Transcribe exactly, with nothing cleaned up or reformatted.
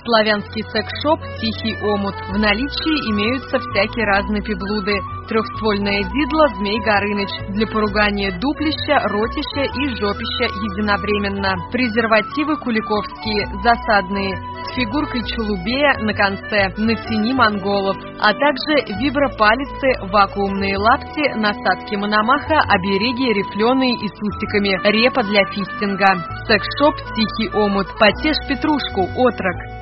Славянский секс-шоп «Тихий омут». В наличии имеются всякие разные приблуды. Трехствольное дидло «Змей Горыныч» для поругания дуплища, ротища и жопища единовременно. Презервативы куликовские, засадные, с фигуркой чулубея на конце, натяни монголов, а также вибропалицы, вакуумные лапти, насадки мономаха, обереги рифленые и с усиками, репа для фистинга. Секс-шоп «Тихий омут». Потешь петрушку, отрок.